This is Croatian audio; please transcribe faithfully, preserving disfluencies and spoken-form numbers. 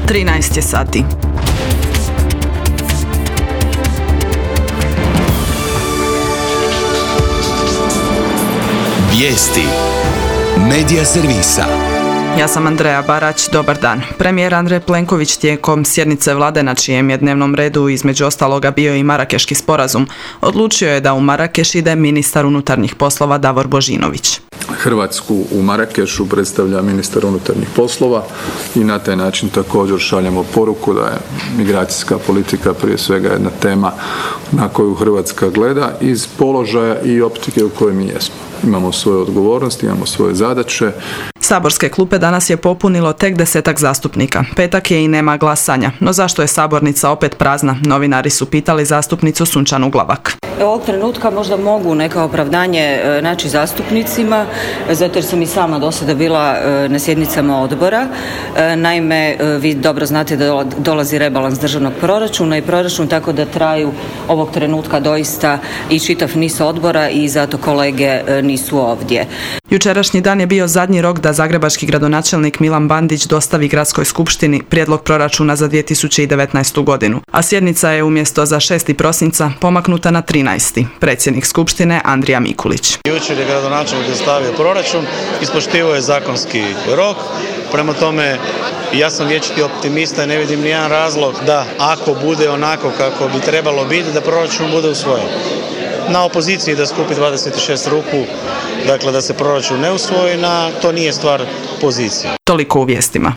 trinaest je sati. Vijesti Medija servisa. Ja sam Andreja Barać, dobar dan. Premijer Andrej Plenković tijekom sjednice vlade, na čijem je dnevnom redu između ostaloga bio i Marakeški sporazum, odlučio je da u Marakeš ide ministar unutarnjih poslova Davor Božinović. Hrvatsku u Marakešu predstavlja ministar unutarnjih poslova i na taj način također šaljemo poruku da je migracijska politika prije svega jedna tema na koju Hrvatska gleda iz položaja i optike u kojoj mi jesmo. Imamo svoje odgovornosti, imamo svoje zadaće. Saborske klupe danas je popunilo tek desetak zastupnika. Petak je i nema glasanja. No zašto je sabornica opet prazna? Novinari su pitali zastupnicu Sunčanu Glavak. Ovog trenutka možda mogu neka opravdanje naći zastupnicima, zato jer sam i sama do sada bila na sjednicama odbora. Naime, vi dobro znate da dolazi rebalans državnog proračuna i proračun, tako da traju ovog trenutka doista i čitav niz odbora i zato kolege nisu ovdje. Jučerašnji dan je bio zadnji rok da zagrebački gradonačelnik Milan Bandić dostavi Gradskoj skupštini prijedlog proračuna za dvije tisuće devetnaestu godinu, a sjednica je umjesto za šesti prosinca pomaknuta na trinaesti. Predsjednik skupštine Andrija Mikulić. Jučer je gradonačelnik dostavio proračun, ispoštivao je zakonski rok, prema tome ja sam vječiti optimista i ne vidim nijedan razlog da ako bude onako kako bi trebalo biti, da proračun bude usvojen. Na opoziciji da skupi dvadeset šest ruku, dakle da se proračun ne usvoji, na to nije stvar pozicije. Toliko u vijestima.